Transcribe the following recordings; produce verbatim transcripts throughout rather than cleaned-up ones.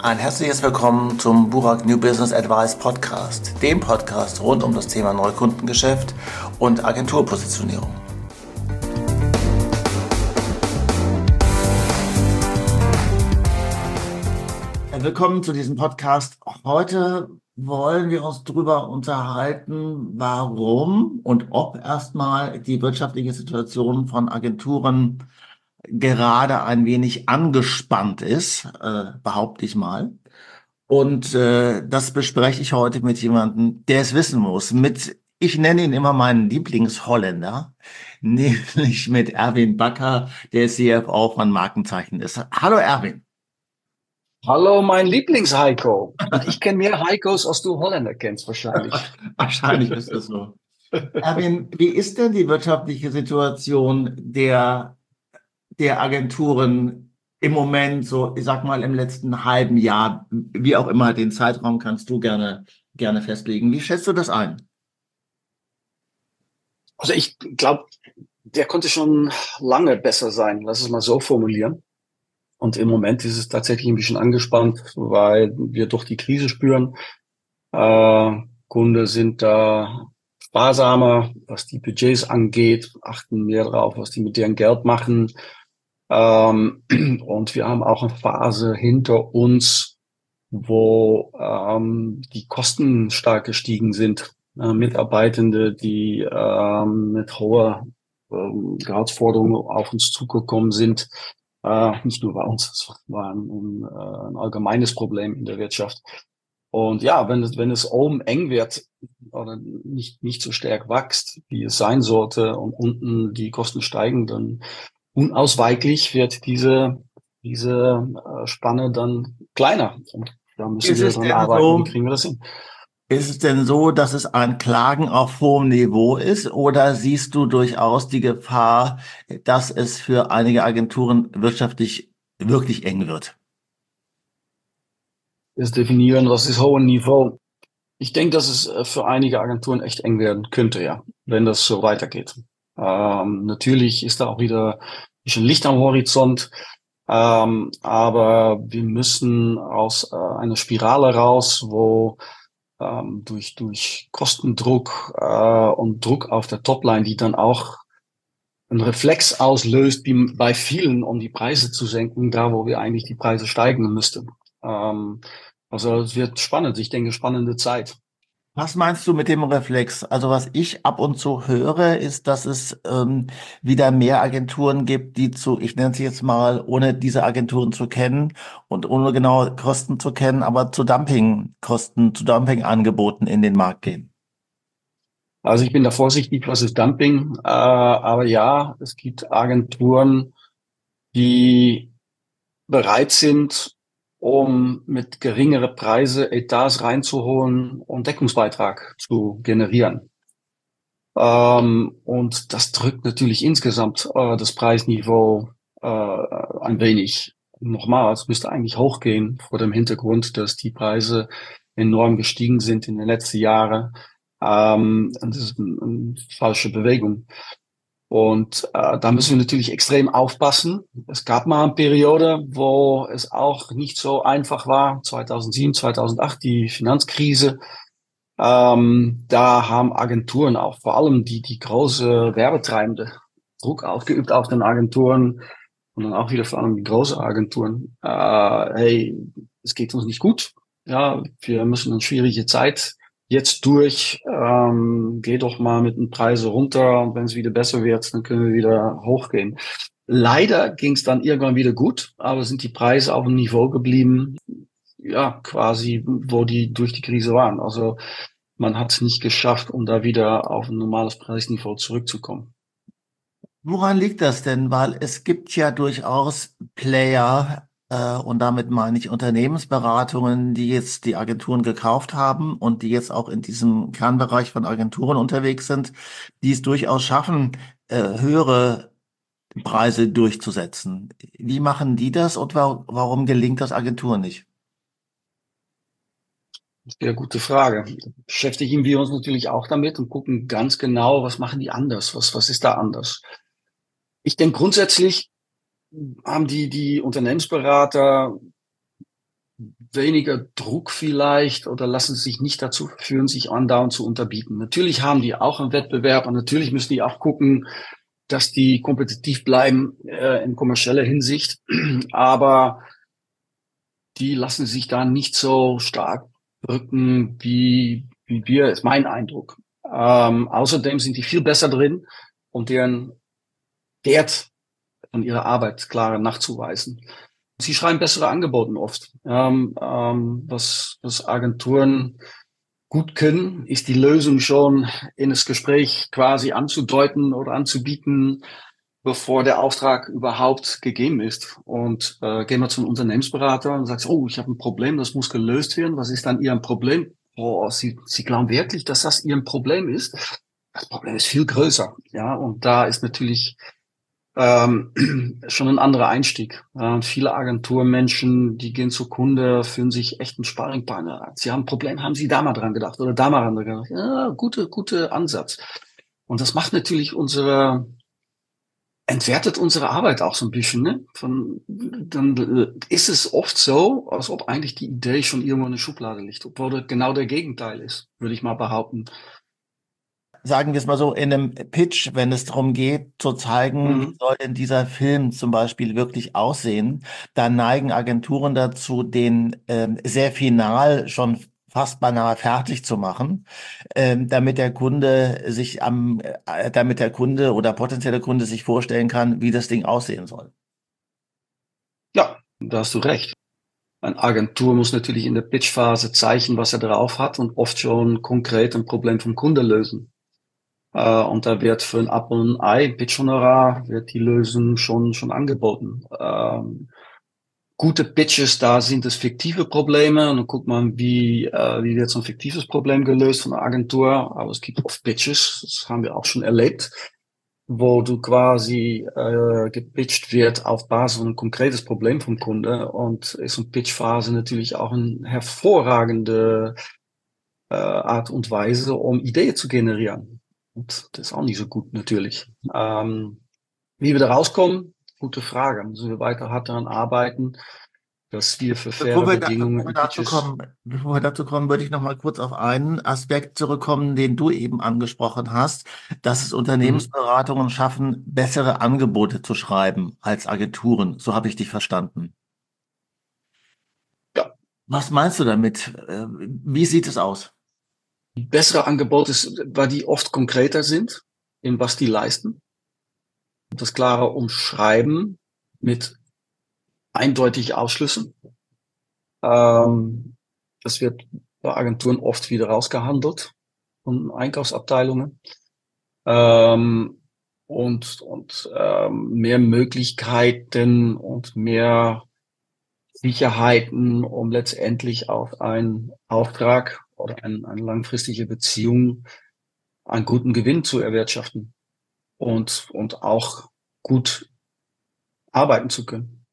Ein herzliches Willkommen zum Burak New Business Advice Podcast, dem Podcast rund um das Thema Neukundengeschäft und Agenturpositionierung. Willkommen zu diesem Podcast. Heute wollen wir uns darüber unterhalten, warum und ob erstmal die wirtschaftliche Situation von Agenturen gerade ein wenig angespannt ist, äh, behaupte ich mal. Und äh, das bespreche ich heute mit jemandem, der es wissen muss. Mit, ich nenne ihn immer meinen Lieblingsholländer, nämlich mit Erwin Bakker, der C F O von Markenzeichen ist. Hallo Erwin. Hallo, mein Lieblings-Heiko. Ich kenne mehr Heikos, als du Holländer kennst, wahrscheinlich. Wahrscheinlich ist das so. Erwin, wie ist denn die wirtschaftliche Situation der, der Agenturen im Moment, so, ich sag mal, im letzten halben Jahr, wie auch immer, den Zeitraum kannst du gerne, gerne festlegen. Wie schätzt du das ein? Also ich glaube, der konnte schon lange besser sein. Lass es mal so formulieren. Und im Moment ist es tatsächlich ein bisschen angespannt, weil wir doch die Krise spüren. Äh, Kunden sind da sparsamer, was die Budgets angeht, achten mehr drauf, was die mit deren Geld machen. Ähm, und wir haben auch eine Phase hinter uns, wo ähm, die Kosten stark gestiegen sind. Äh, Mitarbeitende, die ähm, mit hoher ähm, Gehaltsforderungen auf uns zugekommen sind. Äh, nicht nur bei uns, es war ein, ein, ein allgemeines Problem in der Wirtschaft. Und ja, wenn es, wenn es oben eng wird oder nicht, nicht so stark wächst, wie es sein sollte, und unten die Kosten steigen, dann unausweichlich wird diese, diese äh, Spanne dann kleiner. Und da müssen Ist wir es dran denn arbeiten. Wie so, kriegen wir das hin? ist es denn so, dass es ein Klagen auf hohem Niveau ist, oder siehst du durchaus die Gefahr, dass es für einige Agenturen wirtschaftlich wirklich eng wird? Jetzt definieren, was ist hohes Niveau? Ich denke, dass es äh, für einige Agenturen echt eng werden könnte, ja, wenn das so weitergeht. Ähm, natürlich ist da auch wieder ein bisschen Licht am Horizont, ähm, aber wir müssen aus äh, einer Spirale raus, wo ähm, durch durch Kostendruck äh, und Druck auf der Topline, die dann auch einen Reflex auslöst, wie bei vielen, um die Preise zu senken, da wo wir eigentlich die Preise steigen müssten. Ähm, also es wird spannend. Ich denke, spannende Zeit. Was meinst du mit dem Reflex? Also was ich ab und zu höre, ist, dass es ähm, wieder mehr Agenturen gibt, die zu, ich nenne sie jetzt mal, ohne diese Agenturen zu kennen und ohne genaue Kosten zu kennen, aber zu Dumpingkosten, zu Dumpingangeboten in den Markt gehen. Also ich bin da vorsichtig, was ist Dumping, äh, aber ja, es gibt Agenturen, die bereit sind, um mit geringere Preise Etats reinzuholen und Deckungsbeitrag zu generieren. Ähm, und das drückt natürlich insgesamt äh, das Preisniveau äh, ein wenig. Nochmal, es müsste eigentlich hochgehen vor dem Hintergrund, dass die Preise enorm gestiegen sind in den letzten Jahren. Ähm, und das ist eine, eine falsche Bewegung. Und äh, da müssen wir natürlich extrem aufpassen. Es gab mal eine Periode, wo es auch nicht so einfach war, zweitausendsieben, zweitausendacht, die Finanzkrise. Ähm, da haben Agenturen auch, vor allem die, die große Werbetreibende, Druck ausgeübt auf den Agenturen und dann auch wieder vor allem die großen Agenturen. Äh, hey, es geht uns nicht gut. Ja, wir müssen eine schwierige Zeit jetzt durch. Ähm, geh doch mal mit den Preisen runter und wenn es wieder besser wird, dann können wir wieder hochgehen. Leider ging es dann irgendwann wieder gut, aber sind die Preise auf dem Niveau geblieben, ja, quasi, wo die durch die Krise waren. Also man hat es nicht geschafft, um da wieder auf ein normales Preisniveau zurückzukommen. Woran liegt das denn? Weil es gibt ja durchaus Player, äh, und damit meine ich Unternehmensberatungen, die jetzt die Agenturen gekauft haben und die jetzt auch in diesem Kernbereich von Agenturen unterwegs sind, die es durchaus schaffen, äh, höhere Preise durchzusetzen. Wie machen die das und wa warum gelingt das Agenturen nicht? Sehr gute Frage. Beschäftigen wir uns natürlich auch damit und gucken ganz genau, was machen die anders? Was, was ist da anders? Ich denke, grundsätzlich haben die, die Unternehmensberater weniger Druck vielleicht oder lassen sich nicht dazu führen, sich andauernd zu unterbieten. Natürlich haben die auch einen Wettbewerb und natürlich müssen die auch gucken, dass die kompetitiv bleiben äh, in kommerzieller Hinsicht, aber die lassen sich da nicht so stark drücken, wie, wie wir, ist mein Eindruck. Ähm, außerdem sind die viel besser drin, um deren Wert von ihrer Arbeit klarer nachzuweisen. Sie schreiben bessere Angebote oft. Ähm, ähm, was, was Agenturen gut können, ist die Lösung schon in das Gespräch quasi anzudeuten oder anzubieten, bevor der Auftrag überhaupt gegeben ist. Und äh, gehen wir zum Unternehmensberater und sagt, oh, ich habe ein Problem, das muss gelöst werden. Was ist dann Ihr Problem? Oh, Sie, Sie glauben wirklich, dass das Ihr Problem ist? Das Problem ist viel größer. Ja, und da ist natürlich ähm, schon ein anderer Einstieg. Ja, und viele Agenturmenschen, die gehen zu Kunde, fühlen sich echt ein Sparringpartner. Sie haben ein Problem, haben Sie da mal dran gedacht oder da mal dran gedacht? Ja, gute, gute Ansatz. Und das macht natürlich unsere, entwertet unsere Arbeit auch so ein bisschen, ne? Von, dann äh, ist es oft so, als ob eigentlich die Idee schon irgendwo in der Schublade liegt, obwohl das genau der Gegenteil ist, würde ich mal behaupten. Sagen wir es mal so, in einem Pitch, wenn es darum geht, zu zeigen, wie Mhm. soll denn dieser Film zum Beispiel wirklich aussehen, dann neigen Agenturen dazu, den ähm, sehr final schon fast beinahe fertig zu machen, ähm, damit der Kunde sich am, äh, damit der Kunde oder potenzielle Kunde sich vorstellen kann, wie das Ding aussehen soll. Ja, da hast du recht. Eine Agentur muss natürlich in der Pitchphase zeichnen, was er drauf hat und oft schon konkret ein Problem vom Kunde lösen. Äh, und da wird für ein Apfel und ein Ei, Pitch-Honorar, wird die Lösung schon, schon angeboten. Ähm, gute Pitches, da sind es fiktive Probleme und dann guckt man, wie, äh, wie wird so ein fiktives Problem gelöst von der Agentur. Aber es gibt oft Pitches, das haben wir auch schon erlebt, wo du quasi äh, gepitcht wird auf Basis von ein konkretes Problem vom Kunde und ist eine Pitchphase natürlich auch eine hervorragende äh, Art und Weise, um Ideen zu generieren. Und das ist auch nicht so gut natürlich. Ähm, wie wir da rauskommen, gute Frage. Müssen wir weiter hart daran arbeiten, dass wir für Bevor faire wir, da, Bedingungen bevor wir in dazu Pitches. kommen, bevor wir dazu kommen, würde ich noch mal kurz auf einen Aspekt zurückkommen, den du eben angesprochen hast, dass es Mhm. Unternehmensberatungen schaffen, bessere Angebote zu schreiben als Agenturen. So habe ich dich verstanden. Ja, Was meinst du damit? Äh, Wie sieht es aus? bessere Angebote, ist, weil die oft konkreter sind, in was die leisten. Das klare Umschreiben mit eindeutig Ausschlüssen. Ähm, das wird bei Agenturen oft wieder rausgehandelt von Einkaufsabteilungen. Ähm, und und ähm, mehr Möglichkeiten und mehr Sicherheiten, um letztendlich auf einen Auftrag oder ein, eine langfristige Beziehung einen guten Gewinn zu erwirtschaften und, und auch gut arbeiten zu können.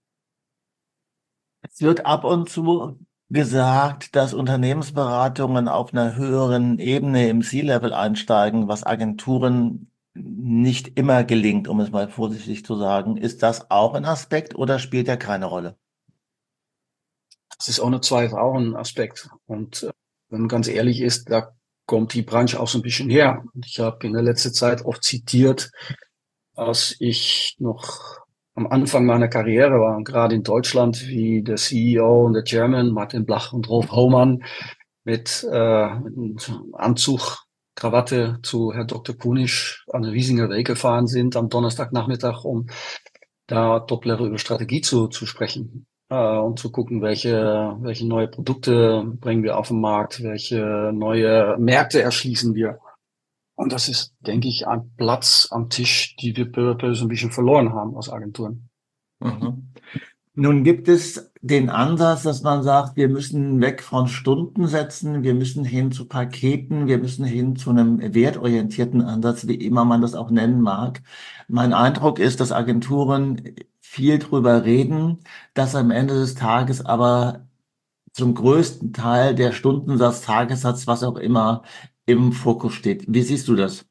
Es wird ab und zu gesagt, dass Unternehmensberatungen auf einer höheren Ebene im C-Level einsteigen, was Agenturen nicht immer gelingt, um es mal vorsichtig zu sagen. Ist das auch ein Aspekt oder spielt er keine Rolle? Das ist ohne Zweifel auch ein Aspekt. Und äh, wenn man ganz ehrlich ist, da kommt die Branche auch so ein bisschen her. Und ich habe in der letzten Zeit oft zitiert, als ich noch am Anfang meiner Karriere war, und gerade in Deutschland, wie der C E O und der Chairman, Martin Blach und Rolf Hohmann, mit, äh, mit einem Anzug, Krawatte zu Herr Doktor Kunisch an den Wiesinger Weg gefahren sind am Donnerstagnachmittag, um da Top-Level über Strategie zu, zu sprechen äh, und zu gucken, welche, welche neue Produkte bringen wir auf den Markt, welche neue Märkte erschließen wir. Und das ist, denke ich, ein Platz am Tisch, die wir peu à peu so ein bisschen verloren haben aus Agenturen. Mhm. Nun gibt es den Ansatz, dass man sagt, wir müssen weg von Stundensätzen, wir müssen hin zu Paketen, wir müssen hin zu einem wertorientierten Ansatz, wie immer man das auch nennen mag. Mein Eindruck ist, dass Agenturen viel drüber reden, dass am Ende des Tages aber zum größten Teil der Stundensatz, Tagessatz, was auch immer, im Fokus steht. Wie siehst du das?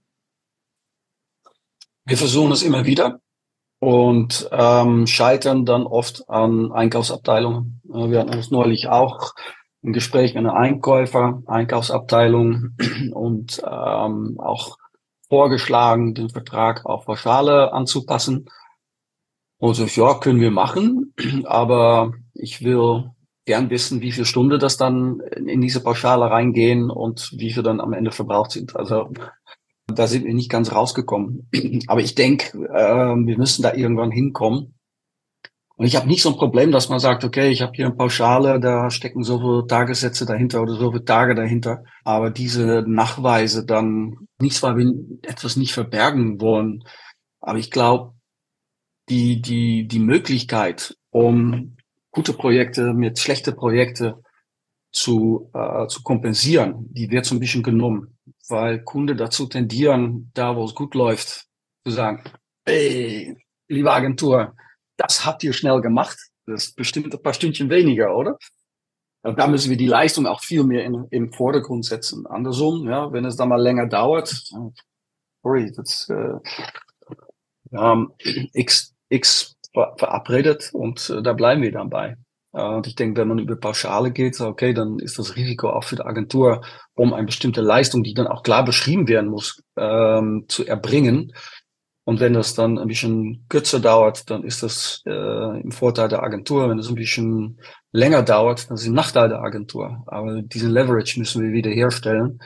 Wir versuchen es immer wieder und ähm, scheitern dann oft an Einkaufsabteilungen Äh, wir hatten uns neulich auch ein Gespräch mit einer Einkäufer, Einkaufsabteilung und ähm, auch vorgeschlagen, den Vertrag auf Pauschale anzupassen. Und so, ja, können wir machen, aber ich will gern wissen, wie viele Stunden das dann in diese Pauschale reingehen und wie viel dann am Ende verbraucht sind. Also da sind wir nicht ganz rausgekommen. Aber ich denke, äh, wir müssen da irgendwann hinkommen. Und ich habe nicht so ein Problem, dass man sagt, okay, ich habe hier eine Pauschale, da stecken so viele Tagessätze dahinter oder so viele Tage dahinter. Aber diese Nachweise dann, nicht weil wir etwas nicht verbergen wollen, aber ich glaube, die, die, die Möglichkeit, um gute Projekte mit schlechte Projekte zu, äh, zu kompensieren, die wird so ein bisschen genommen, weil Kunden dazu tendieren, da wo es gut läuft, zu sagen, hey, liebe Agentur, das habt ihr schnell gemacht. Das ist bestimmt ein paar Stündchen weniger, oder? Und da müssen wir die Leistung auch viel mehr in, im Vordergrund setzen. Andersrum, ja, wenn es dann mal länger dauert, sorry, das äh, ähm, X, X ver verabredet und äh, da bleiben wir dann bei. Äh, und ich denke, wenn man über Pauschale geht, so, okay, dann ist das Risiko auch für die Agentur, um eine bestimmte Leistung, die dann auch klar beschrieben werden muss, ähm, zu erbringen. Und wenn das dann ein bisschen kürzer dauert, dann ist das äh, im Vorteil der Agentur. Wenn es ein bisschen länger dauert, dann ist es im Nachteil der Agentur. Aber diesen Leverage müssen wir wieder herstellen,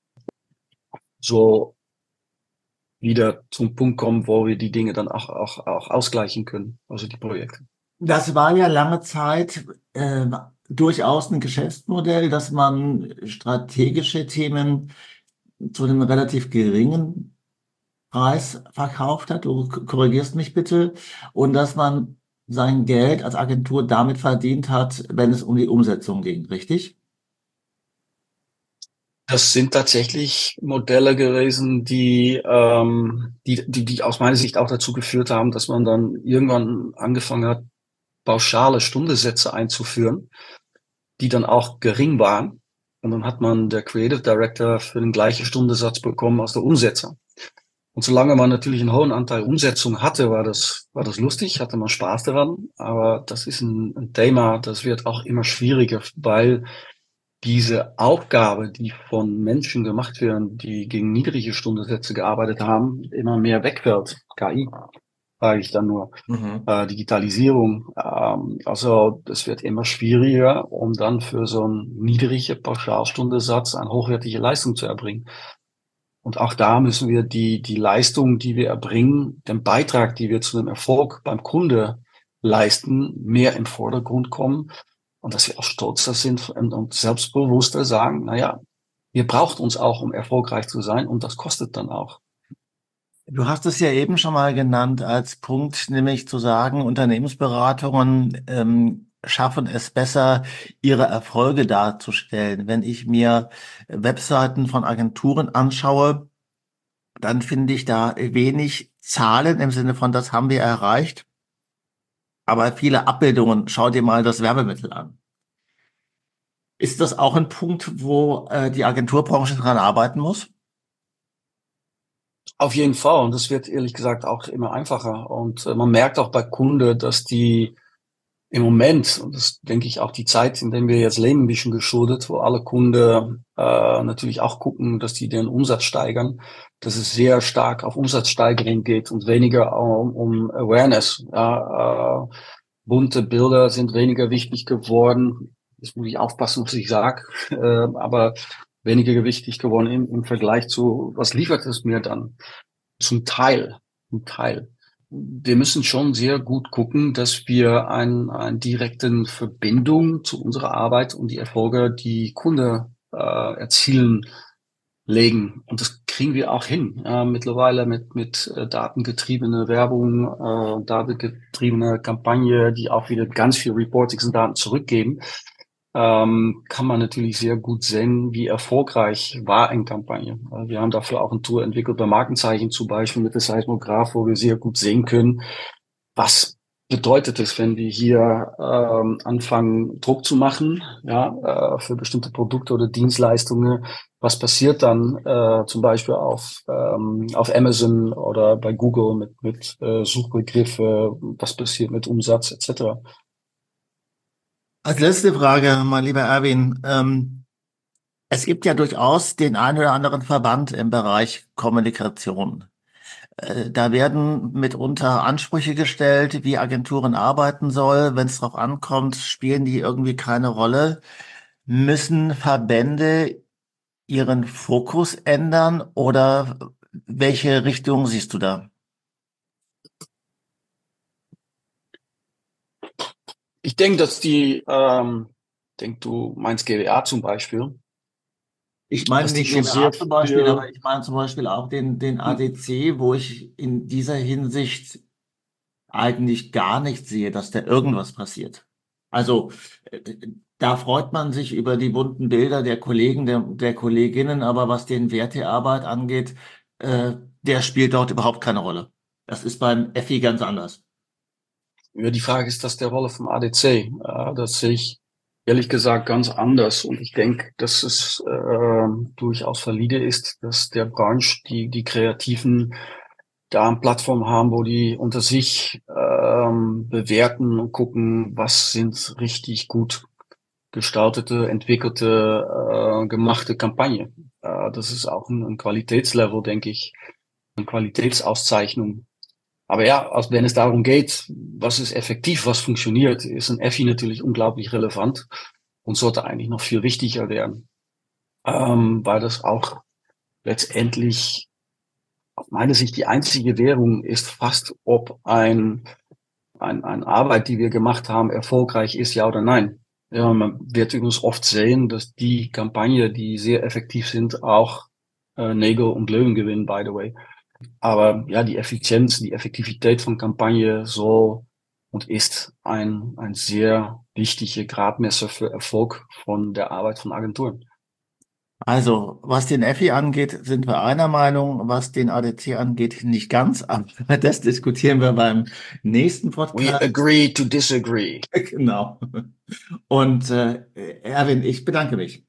so wieder zum Punkt kommen, wo wir die Dinge dann auch, auch, auch ausgleichen können, also die Projekte. Das war ja lange Zeit äh, durchaus ein Geschäftsmodell, dass man strategische Themen zu einem relativ geringen Preis verkauft hat. Du korrigierst mich bitte. Und dass man sein Geld als Agentur damit verdient hat, wenn es um die Umsetzung ging, richtig? Das sind tatsächlich Modelle gewesen, die, ähm, die, die, die aus meiner Sicht auch dazu geführt haben, dass man dann irgendwann angefangen hat, pauschale Stundensätze einzuführen, die dann auch gering waren. Und dann hat man der Creative Director für den gleichen Stundensatz bekommen als der Umsetzer. Und solange man natürlich einen hohen Anteil Umsetzung hatte, war das, war das lustig, hatte man Spaß daran. Aber das ist ein, ein Thema, das wird auch immer schwieriger, weil diese Aufgabe, die von Menschen gemacht werden, die gegen niedrige Stundensätze gearbeitet haben, immer mehr wegfällt. K I, sage ich dann nur. Mhm. Äh, Digitalisierung. Ähm, also das wird immer schwieriger, um dann für so einen niedrigen Pauschalstundensatz eine hochwertige Leistung zu erbringen. Und auch da müssen wir die, die Leistung, die wir erbringen, den Beitrag, die wir zu dem Erfolg beim Kunde leisten, mehr im Vordergrund kommen. Und dass wir auch stolzer sind und, und selbstbewusster sagen, na ja, ihr braucht uns auch, um erfolgreich zu sein. Und das kostet dann auch. Du hast es ja eben schon mal genannt als Punkt, nämlich zu sagen, Unternehmensberatungen ähm, schaffen es besser, ihre Erfolge darzustellen. Wenn ich mir Webseiten von Agenturen anschaue, dann finde ich da wenig Zahlen im Sinne von, das haben wir erreicht, aber viele Abbildungen. Schau dir mal das Werbemittel an. Ist das auch ein Punkt, wo äh, die Agenturbranche dran arbeiten muss? Auf jeden Fall. Und das wird ehrlich gesagt auch immer einfacher. Und äh, man merkt auch bei Kunde, dass die im Moment, und das denke ich auch die Zeit, in der wir jetzt leben, ein bisschen geschuldet, wo alle Kunden äh, natürlich auch gucken, dass die den Umsatz steigern, dass es sehr stark auf Umsatzsteigerung geht und weniger um, um Awareness. Ja, äh, bunte Bilder sind weniger wichtig geworden. Jetzt muss ich aufpassen, was ich sage, äh, aber weniger wichtig geworden im, im Vergleich zu, was liefert es mir dann? Zum Teil, zum Teil. Wir müssen schon sehr gut gucken, dass wir einen, einen direkten Verbindung zu unserer Arbeit und die Erfolge, die Kunde äh, erzielen, legen. Und das kriegen wir auch hin. Äh, mittlerweile mit, mit äh, datengetriebene Werbung, äh, datengetriebene Kampagne, die auch wieder ganz viel Reportings und Daten zurückgeben, ähm, kann man natürlich sehr gut sehen, wie erfolgreich war eine Kampagne. Also wir haben dafür auch ein Tool entwickelt bei Markenzeichen zum Beispiel mit dem Seismograph, wo wir sehr gut sehen können, was bedeutet es, wenn wir hier ähm, anfangen, Druck zu machen, ja, äh, für bestimmte Produkte oder Dienstleistungen. Was passiert dann äh, zum Beispiel auf ähm, auf Amazon oder bei Google mit mit äh, Suchbegriffe? Was passiert mit Umsatz et cetera. Als letzte Frage, mein lieber Erwin. Ähm, es gibt ja durchaus den einen oder anderen Verband im Bereich Kommunikation. Äh, da werden mitunter Ansprüche gestellt, wie Agenturen arbeiten soll. Wenn es darauf ankommt, spielen die irgendwie keine Rolle. Müssen Verbände ihren Fokus ändern oder welche Richtung siehst du da? Ich denke, dass die, ähm, denk du meinst G W A zum Beispiel, Ich meine dass die den schon sehr G W A zum Beispiel, aber viel, ich meine zum Beispiel auch den, den A D C, wo ich in dieser Hinsicht eigentlich gar nicht sehe, dass da irgendwas passiert. Also äh, da freut man sich über die bunten Bilder der Kollegen, der, der Kolleginnen, aber was den Wertearbeit angeht, äh, der spielt dort überhaupt keine Rolle. Das ist beim Effi ganz anders. ja, die Frage ist, das der Rolle vom A D C. Äh, das sehe ich ehrlich gesagt ganz anders. Und ich denke, dass es äh, durchaus valide ist, dass der Branche die, die Kreativen da eine Plattform haben, wo die unter sich ähm, bewerten und gucken, was sind richtig gut gestaltete, entwickelte, äh, gemachte Kampagne. Äh, das ist auch ein, ein Qualitätslevel, denke ich, eine Qualitätsauszeichnung. Aber ja, als wenn es darum geht, was ist effektiv, was funktioniert, ist ein Effi natürlich unglaublich relevant und sollte eigentlich noch viel wichtiger werden, ähm, weil das auch letztendlich aus meiner Sicht die einzige Währung ist, fast ob ein, ein, eine Arbeit, die wir gemacht haben, erfolgreich ist, ja oder nein. Ja, man wird übrigens oft sehen, dass die Kampagne, die sehr effektiv sind, auch äh, Nägel und Löwen gewinnen, by the way. Aber ja, die Effizienz, die Effektivität von Kampagne soll und ist ein, ein sehr wichtiger Gradmesser für Erfolg von der Arbeit von Agenturen. Also, was den Effi angeht, sind wir einer Meinung, was den A D C angeht, nicht ganz, aber das diskutieren wir beim nächsten We Podcast. agree to disagree. Genau. Und äh, Erwin, ich bedanke mich.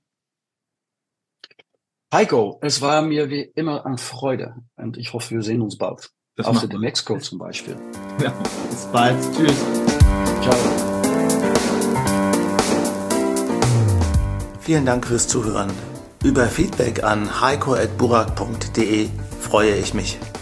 Heiko, es war mir wie immer eine Freude und ich hoffe, wir sehen uns bald. Das Auf der machen wir. Demexco zum Beispiel. Ja, bis bald. Tschüss. Ciao. Vielen Dank fürs Zuhören. Über Feedback an heiko at burak punkt de freue ich mich.